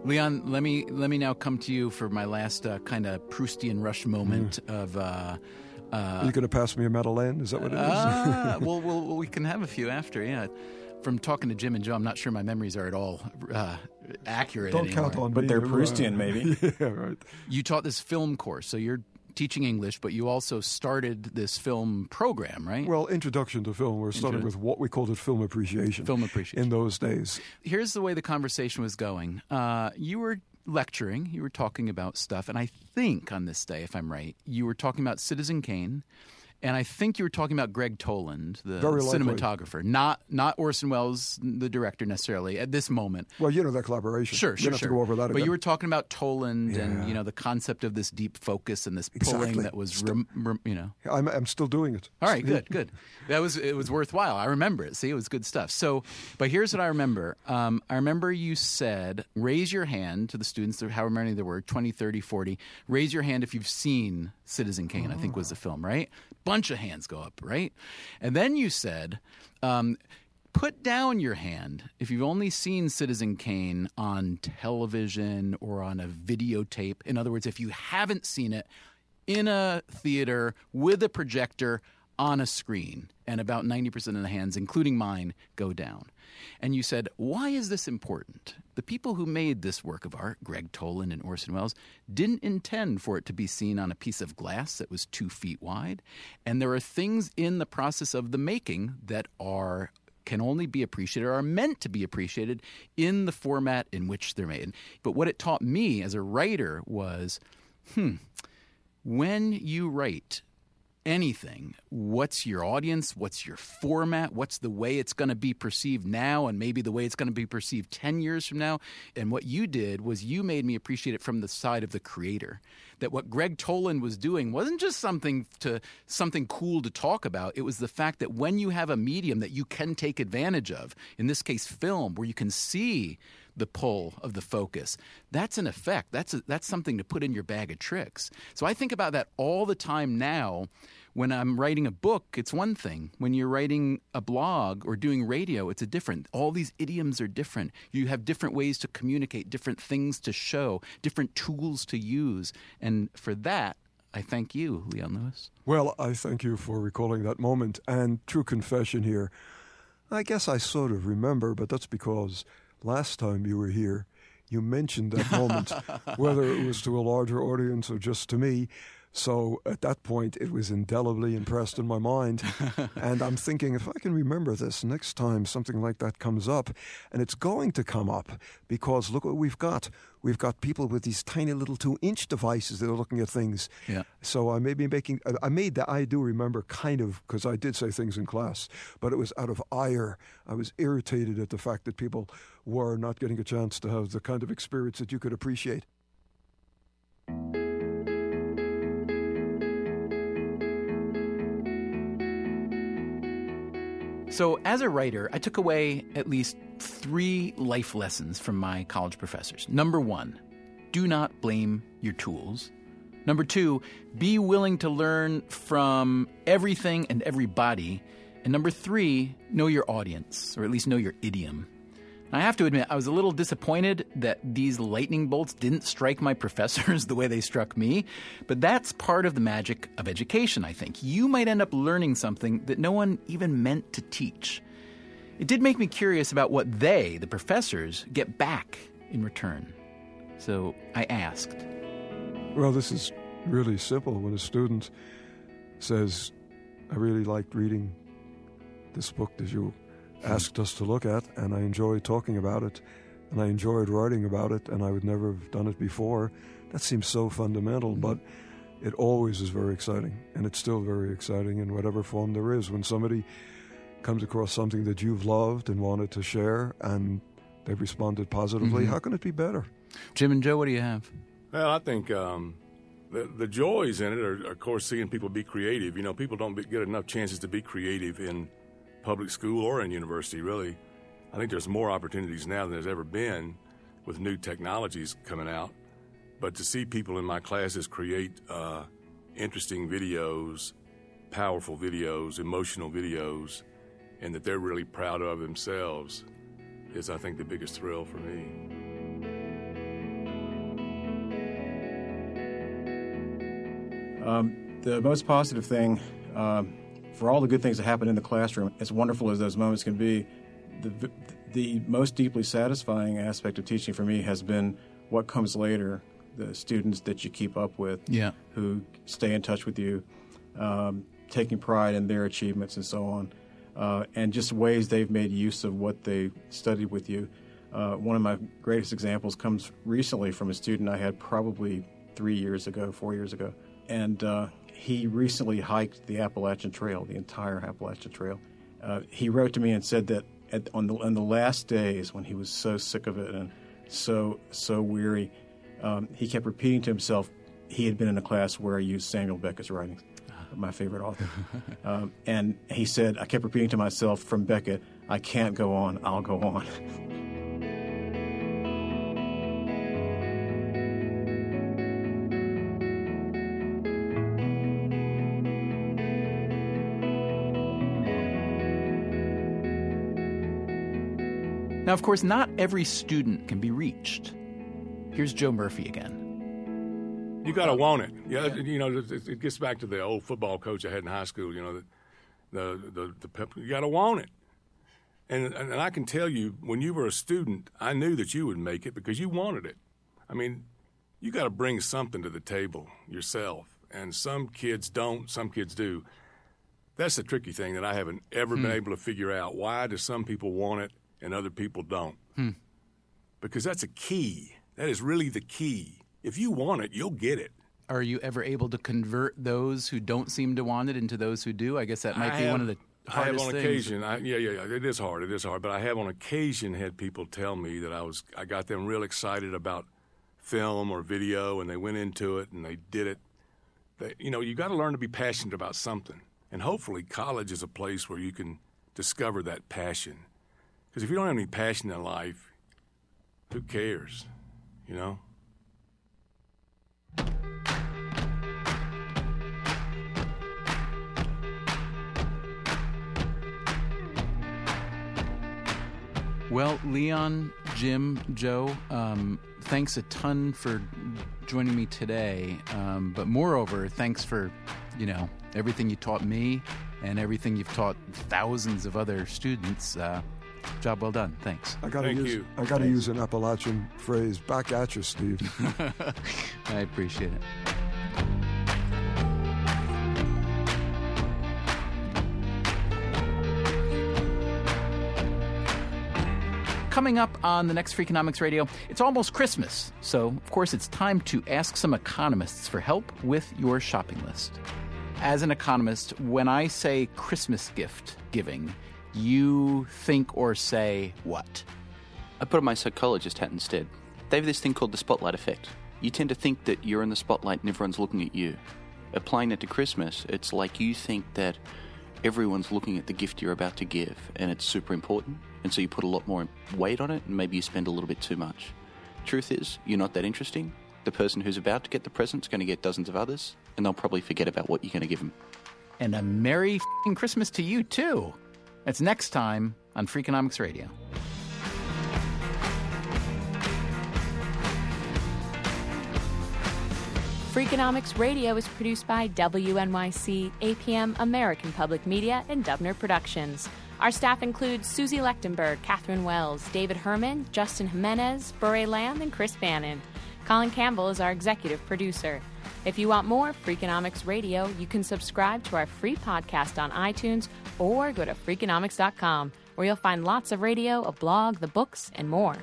Leon, let me let me now come to you for my last uh, kind of Proustian Rush moment Mm. of. Uh, uh, Are you going to pass me a Madeleine? Is that what it is? Uh, well, well, we can have a few after, yeah. From talking to Jim and Joe, I'm not sure my memories are at all uh, accurate Don't anymore. count on But me. they're You're, Proustian, maybe. Yeah, right. You taught this film course, so you're teaching English, but you also started this film program, right? Well, introduction to film. We're starting Intro- with what we called it film appreciation. Film appreciation. In those days. Here's the way the conversation was going. Uh, you were lecturing, you were talking about stuff, and I think on this day, if I'm right, you were talking about Citizen Kane. And I think you were talking about Greg Toland, the Very likely. cinematographer, not not Orson Welles, the director necessarily at this moment. Well, you know that collaboration. Sure, You sure, don't have sure. to go over that but again. you were talking about Toland Yeah. and you know the concept of this deep focus and this pulling Exactly. that was, St- rem, rem, you know. I'm, I'm still doing it. All right, good, good. That was it was worthwhile. I remember it. See, it was good stuff. So, but here's what I remember. Um, I remember you said, raise your hand to the students, however many there were, twenty, thirty, forty. Raise your hand if you've seen Citizen Kane, I think was the film, right? Bunch of hands go up, right? And then you said, um, put down your hand if you've only seen Citizen Kane on television or on a videotape. In other words, if you haven't seen it in a theater with a projector on a screen, and about ninety percent of the hands, including mine, go down. And you said, why is this important? The people who made this work of art, Greg Toland and Orson Welles, didn't intend for it to be seen on a piece of glass that was two feet wide. And there are things in the process of the making that are can only be appreciated or are meant to be appreciated in the format in which they're made. But what it taught me as a writer was, hmm, when you write anything, what's your audience, what's your format, what's the way it's going to be perceived now and maybe the way it's going to be perceived ten years from now. And what you did was you made me appreciate it from the side of the creator. That what Greg Toland was doing wasn't just something to something cool to talk about. It was the fact that when you have a medium that you can take advantage of, in this case film, where you can see the pull of the focus, that's an effect. That's a, that's something to put in your bag of tricks. So I think about that all the time now. When I'm writing a book, it's one thing. When you're writing a blog or doing radio, it's a different. All these idioms are different. You have different ways to communicate, different things to show, different tools to use. And for that, I thank you, Leon Lewis. Well, I thank you for recalling that moment. And true confession here, I guess I sort of remember, but that's because last time you were here, you mentioned that moment, whether it was to a larger audience or just to me. So at that point, it was indelibly impressed in my mind. And I'm thinking, if I can remember this next time something like that comes up, and it's going to come up, because look what we've got. We've got people with these tiny little two-inch devices that are looking at things. Yeah. So I may be making, I made that, I do remember kind of, because I did say things in class, but it was out of ire. I was irritated at the fact that people were not getting a chance to have the kind of experience that you could appreciate. So as a writer, I took away at least three life lessons from my college professors. Number one, do not blame your tools. Number two, be willing to learn from everything and everybody. And number three, know your audience, or at least know your idiom. I have to admit, I was a little disappointed that these lightning bolts didn't strike my professors the way they struck me, but that's part of the magic of education, I think. You might end up learning something that no one even meant to teach. It did make me curious about what they, the professors, get back in return. So I asked. Well, this is really simple. When a student says, I really liked reading this book that you asked us to look at, and I enjoyed talking about it, and I enjoyed writing about it, and I would never have done it before. That seems so fundamental, but it always is very exciting, and it's still very exciting in whatever form there is. When somebody comes across something that you've loved and wanted to share, and they've responded positively, Mm-hmm. how can it be better? Jim and Joe, what do you have? Well, I think um, the, the joys in it are, of course, seeing people be creative. You know, people don't be, get enough chances to be creative in public school or in university, really. I think there's more opportunities now than there's ever been with new technologies coming out. But to see people in my classes create uh, interesting videos, powerful videos, emotional videos, and that they're really proud of themselves is, I think, the biggest thrill for me. Um, the most positive thing, um, for all the good things that happen in the classroom, as wonderful as those moments can be, the, the most deeply satisfying aspect of teaching for me has been what comes later, the students that you keep up with, yeah. who stay in touch with you, um, taking pride in their achievements and so on, uh, and just ways they've made use of what they studied with you. Uh, one of my greatest examples comes recently from a student I had probably three years ago, four years ago, and uh, he recently hiked the Appalachian Trail, the entire Appalachian Trail. Uh, he wrote to me and said that at, on, the, on the last days when he was so sick of it and so so weary, um, he kept repeating to himself he had been in a class where I used Samuel Beckett's writings, my favorite author. um, and he said, I kept repeating to myself from Beckett, I can't go on, I'll go on. Now, of course, not every student can be reached. Here's Joe Murphy again. You got to want it. Yeah, you know, it, it gets back to the old football coach I had in high school. You know, the the the, the pep, you got to want it. And and I can tell you, when you were a student, I knew that you would make it because you wanted it. I mean, you got to bring something to the table yourself, and some kids don't, some kids do. That's the tricky thing that I haven't ever hmm. been able to figure out. Why do some people want it and other people don't? Hmm. Because that's a key. That is really the key. If you want it, you'll get it. Are you ever able to convert those who don't seem to want it into those who do? I guess that might I be have, one of the hardest I have on things. occasion, I, yeah, yeah, yeah, it is hard, it is hard. But I have on occasion had people tell me that I was, I got them real excited about film or video, and they went into it and they did it. They, you know, you got to learn to be passionate about something. And hopefully college is a place where you can discover that passion. Because if you don't have any passion in life, who cares, you know? Well, Leon, Jim, Joe, um, thanks a ton for joining me today. Um, but moreover, thanks for, you know, everything you taught me and everything you've taught thousands of other students. Uh, job well done. Thanks. I gotta Thank use you. I gotta use an Appalachian phrase. Back at you, Steve. I appreciate it. Coming up on the next Freakonomics Radio, it's almost Christmas, so of course it's time to ask some economists for help with your shopping list. As an economist, when I say Christmas gift giving, you think or say what? I put on my psychologist hat instead. They have this thing called the spotlight effect. You tend to think that you're in the spotlight and everyone's looking at you. Applying that to Christmas, it's like you think that everyone's looking at the gift you're about to give, and it's super important, and so you put a lot more weight on it, and maybe you spend a little bit too much. Truth is, you're not that interesting. The person who's about to get the present's going to get dozens of others, and they'll probably forget about what you're going to give them. And a Merry f***ing Christmas to you, too. That's next time on Freakonomics Radio. Freakonomics Radio is produced by W N Y C, A P M, American Public Media, and Dubner Productions. Our staff includes Susie Lechtenberg, Catherine Wells, David Herman, Justin Jimenez, Bure Lamb, and Chris Bannon. Colin Campbell is our executive producer. If you want more Freakonomics Radio, you can subscribe to our free podcast on iTunes or go to Freakonomics dot com, where you'll find lots of radio, a blog, the books, and more.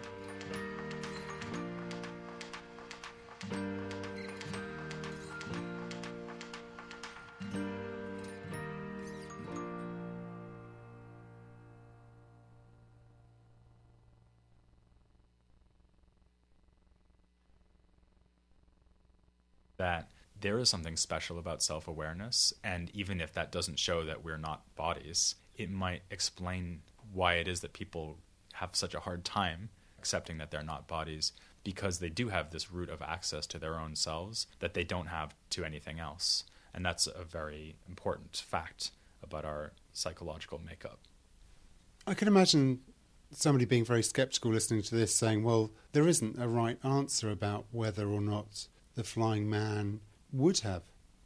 That there is something special about self-awareness, and even if that doesn't show that we're not bodies, it might explain why it is that people have such a hard time accepting that they're not bodies, because they do have this root of access to their own selves that they don't have to anything else. And that's a very important fact about our psychological makeup. I can imagine somebody being very skeptical listening to this, saying, well, there isn't a right answer about whether or not the flying man would have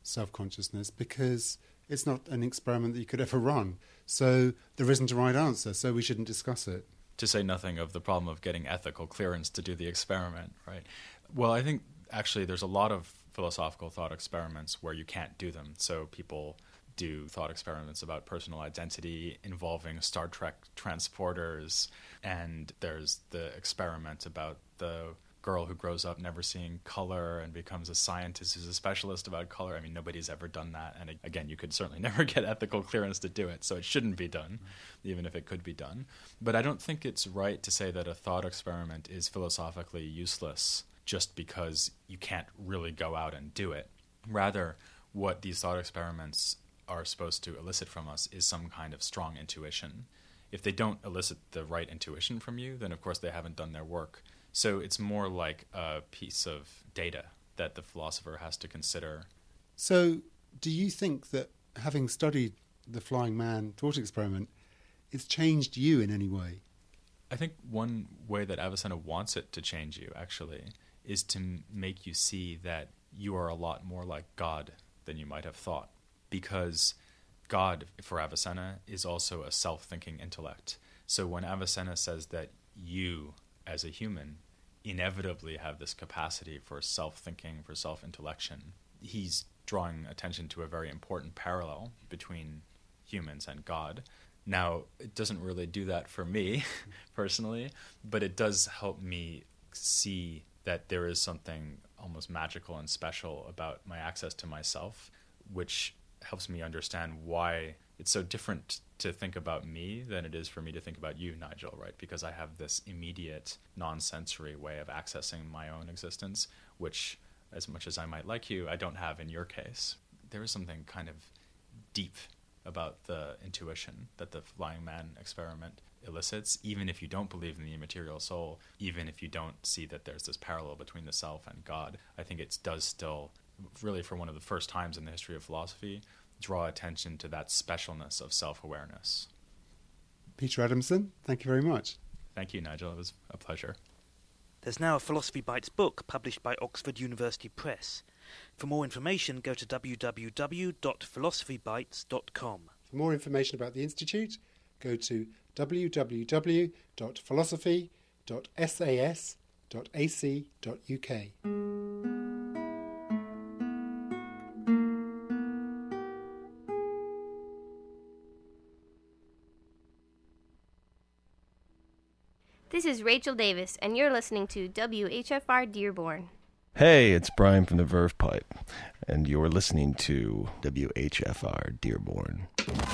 self-consciousness because it's not an experiment that you could ever run. So there isn't a right answer, so we shouldn't discuss it. To say nothing of the problem of getting ethical clearance to do the experiment, right? Well, I think actually there's a lot of philosophical thought experiments where you can't do them. So people do thought experiments about personal identity involving Star Trek transporters, and there's the experiment about the girl who grows up never seeing color and becomes a scientist who's a specialist about color. I mean, nobody's ever done that. And again, you could certainly never get ethical clearance to do it, so it shouldn't be done, mm-hmm. even if it could be done. But I don't think it's right to say that a thought experiment is philosophically useless just because you can't really go out and do it. Rather, what these thought experiments are supposed to elicit from us is some kind of strong intuition. If they don't elicit the right intuition from you, then of course they haven't done their work. So it's more like a piece of data that the philosopher has to consider. So do you think that having studied the Flying Man thought experiment, it's changed you in any way? I think one way that Avicenna wants it to change you, actually, is to make you see that you are a lot more like God than you might have thought. Because God, for Avicenna, is also a self-thinking intellect. So when Avicenna says that you, as a human, inevitably have this capacity for self-thinking, for self-intellection, he's drawing attention to a very important parallel between humans and God. Now, it doesn't really do that for me, personally, but it does help me see that there is something almost magical and special about my access to myself, which helps me understand why it's so different to think about me than it is for me to think about you, Nigel, right? Because I have this immediate, non-sensory way of accessing my own existence, which, as much as I might like you, I don't have in your case. There is something kind of deep about the intuition that the Flying Man experiment elicits, even if you don't believe in the immaterial soul, even if you don't see that there's this parallel between the self and God. I think it does still, really for one of the first times in the history of philosophy, draw attention to that specialness of self-awareness. Peter Adamson, thank you very much. Thank you, Nigel. It was a pleasure. There's now a Philosophy Bites book published by Oxford University Press. For more information, go to w w w dot philosophy bites dot com. For more information about the Institute, go to w w w dot philosophy dot s a s dot a c dot u k. This is Rachel Davis, and you're listening to W H F R Dearborn. Hey, it's Brian from the Verve Pipe, and you're listening to W H F R Dearborn.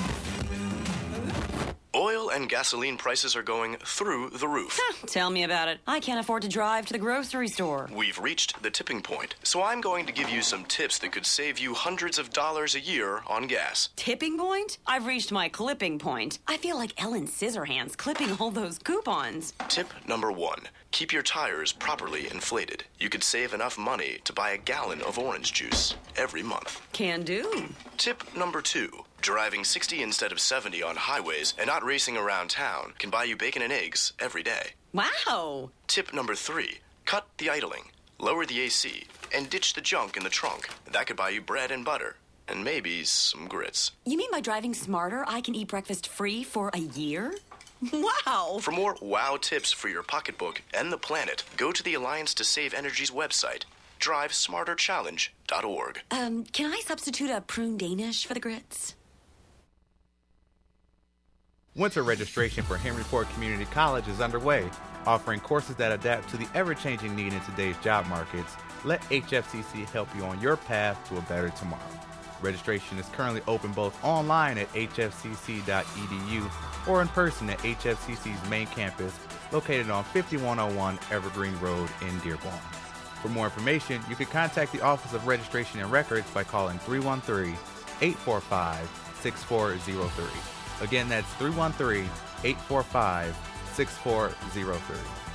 Oil and gasoline prices are going through the roof. Tell me about it. I can't afford to drive to the grocery store. We've reached the tipping point, so I'm going to give you some tips that could save you hundreds of dollars a year on gas. Tipping point? I've reached my clipping point. I feel like Ellen Scissorhands clipping all those coupons. Tip number one. Keep your tires properly inflated. You could save enough money to buy a gallon of orange juice every month. Can do. Tip number two. Driving sixty instead of seventy on highways and not racing around town can buy you bacon and eggs every day. Wow! Tip number three. Cut the idling, lower the A C, and ditch the junk in the trunk. That could buy you bread and butter, and maybe some grits. You mean by driving smarter, I can eat breakfast free for a year? Wow! For more wow tips for your pocketbook and the planet, go to the Alliance to Save Energy's website, drive smarter challenge dot org. Um, can I substitute a prune Danish for the grits? Winter registration for Henry Ford Community College is underway, offering courses that adapt to the ever-changing need in today's job markets. Let H F C C help you on your path to a better tomorrow. Registration is currently open both online at h f c c dot e d u or in person at H F C C's main campus, located on fifty-one oh one Evergreen Road in Dearborn. For more information, you can contact the Office of Registration and Records by calling three one three, eight four five, six four zero three. Again, that's three one three, eight four five, six four zero three.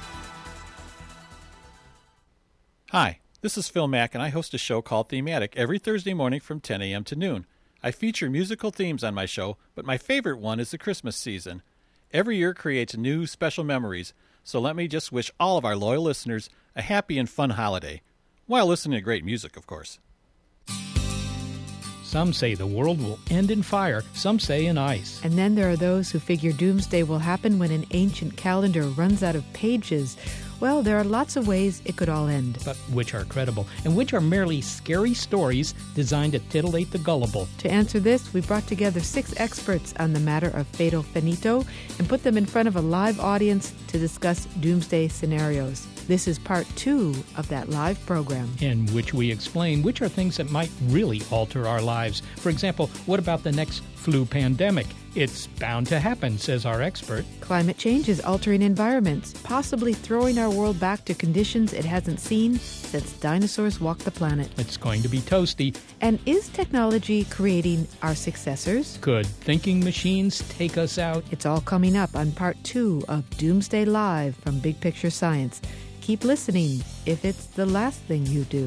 Hi, this is Phil Mack, and I host a show called Thematic every Thursday morning from ten a.m. to noon. I feature musical themes on my show, but my favorite one is the Christmas season. Every year creates new, special memories, so let me just wish all of our loyal listeners a happy and fun holiday, while listening to great music, of course. Some say the world will end in fire, some say in ice. And then there are those who figure doomsday will happen when an ancient calendar runs out of pages. Well, there are lots of ways it could all end. But which are credible, and which are merely scary stories designed to titillate the gullible? To answer this, we brought together six experts on the matter of Fatal Finito and put them in front of a live audience to discuss doomsday scenarios. This is part two of that live program. In which we explain which are things that might really alter our lives. For example, what about the next flu pandemic? It's bound to happen, says our expert. Climate change is altering environments, possibly throwing our world back to conditions it hasn't seen since dinosaurs walked the planet. It's going to be toasty. And is technology creating our successors? Could thinking machines take us out? It's all coming up on part two of Doomsday Live from Big Picture Science. Keep listening if it's the last thing you do.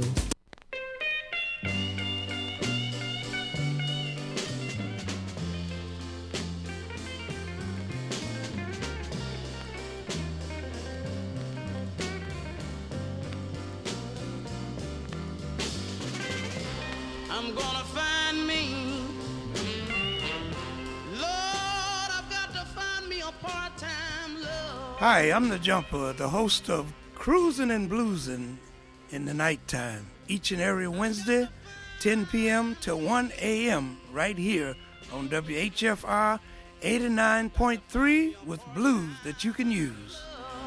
I'm gonna find me. Lord, I've got to find me a part-time love. Hi, I'm the Jumper, the host of Cruising and Bluesing in the Nighttime. Each and every Wednesday, ten p.m. to one a.m. right here on W H F R eighty-nine point three with blues that you can use.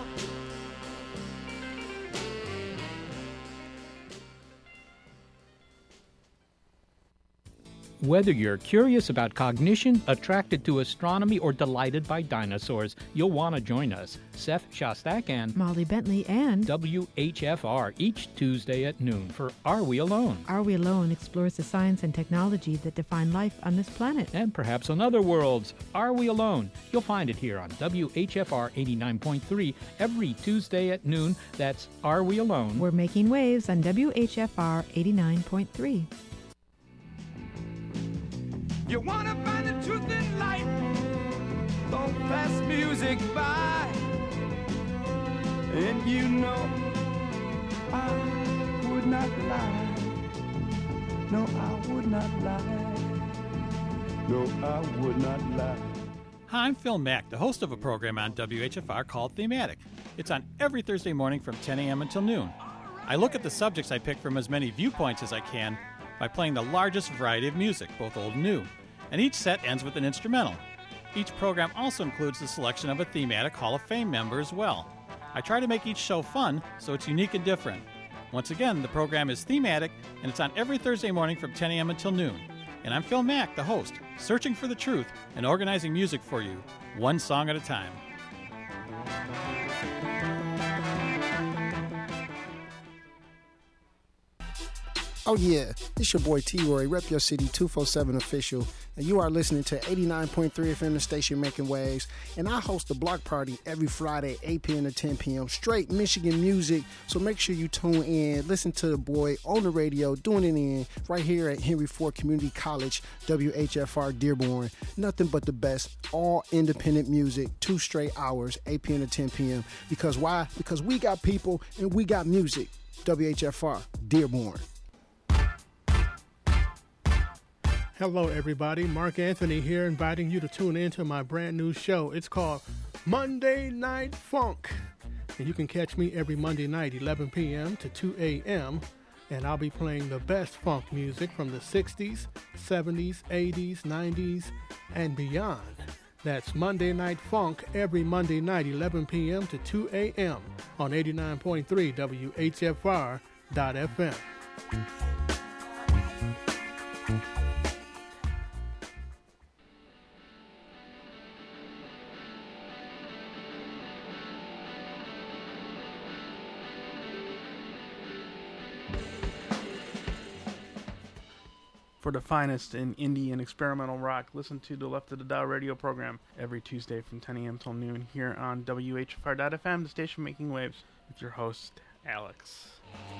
Whether you're curious about cognition, attracted to astronomy, or delighted by dinosaurs, you'll want to join us. Seth Shostak and Molly Bentley and W H F R each Tuesday at noon for Are We Alone? Are We Alone explores the science and technology that define life on this planet. And perhaps on other worlds. Are We Alone? You'll find it here on W H F R eighty-nine point three every Tuesday at noon. That's Are We Alone? We're making waves on W H F R eighty-nine point three. You wanna find the truth in life? Don't pass music by. And you know I would not lie. No, I would not lie. No, I would not lie. Hi, I'm Phil Mack, the host of a program on W H F R called Thematic. It's on every Thursday morning from ten a.m. until noon. I look at the subjects I pick from as many viewpoints as I can by playing the largest variety of music, both old and new. And each set ends with an instrumental. Each program also includes the selection of a Thematic Hall of Fame member as well. I try to make each show fun, so it's unique and different. Once again, the program is Thematic, and it's on every Thursday morning from ten a.m. until noon. And I'm Phil Mack, the host, searching for the truth and organizing music for you, one song at a time. Oh yeah, it's your boy T-Roy, Rep Your City two forty-seven Official, and you are listening to eighty-nine point three F M, the station making waves, and I host a block party every Friday, eight p.m. to ten p.m., straight Michigan music, so make sure you tune in, listen to the boy on the radio, doing it in, right here at Henry Ford Community College, W H F R Dearborn. Nothing but the best, all independent music, two straight hours, eight p.m. to ten p.m., because why? Because we got people and we got music, W H F R Dearborn. Hello, everybody. Mark Anthony here, inviting you to tune in to my brand new show. It's called Monday Night Funk. And you can catch me every Monday night, eleven p.m. to two a.m. And I'll be playing the best funk music from the sixties, seventies, eighties, nineties, and beyond. That's Monday Night Funk every Monday night, eleven p.m. to two a.m. on eighty-nine point three W H F R dot F M. For the finest in indie and experimental rock, listen to the Left of the Dial radio program every Tuesday from ten a.m. till noon here on W H F R dot F M, the station making waves, with your host, Alex.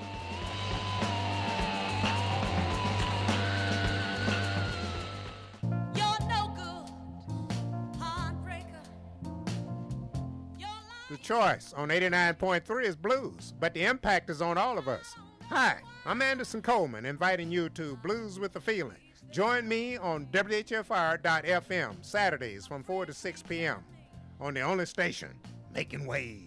The choice on eighty-nine point three is blues, but the impact is on all of us. Hi, I'm Anderson Coleman, inviting you to Blues with a Feeling, Join me on W H F R dot F M Saturdays from four to six p.m. on the only station making waves.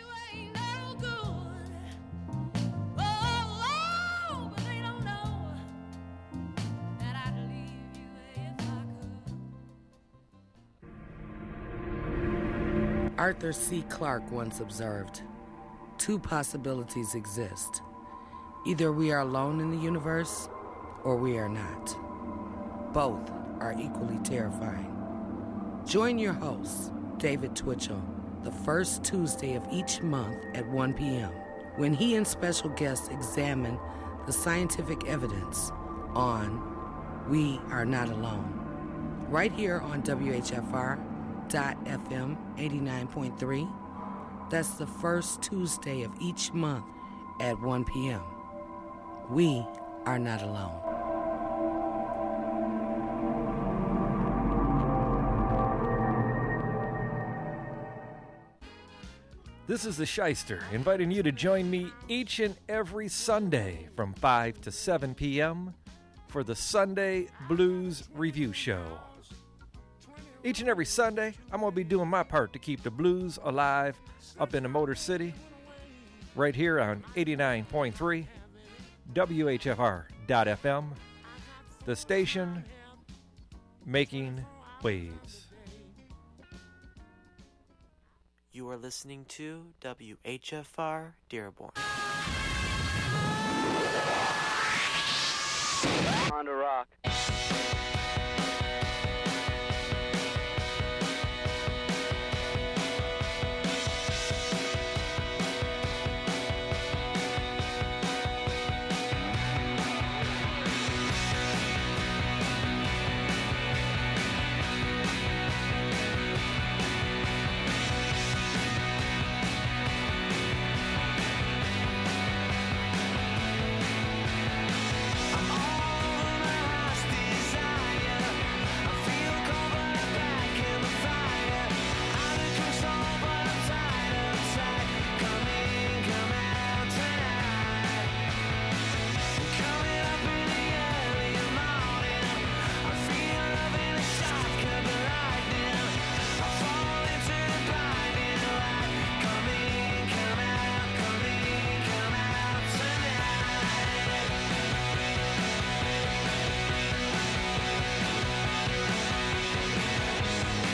Arthur C. Clarke once observed, two possibilities exist. Either we are alone in the universe, or we are not. Both are equally terrifying. Join your host, David Twitchell, the first Tuesday of each month at one p.m. when he and special guests examine the scientific evidence on We Are Not Alone. Right here on W H F R dot F M eighty-nine point three. That's the first Tuesday of each month at one p.m. We are not alone. This is the Shyster, inviting you to join me each and every Sunday from five to seven p.m. for the Sunday Blues Review Show. Each and every Sunday, I'm going to be doing my part to keep the blues alive up in the Motor City, right here on eighty-nine point three, W H F R dot F M, the station making waves. You are listening to W H F R Dearborn. On the rock.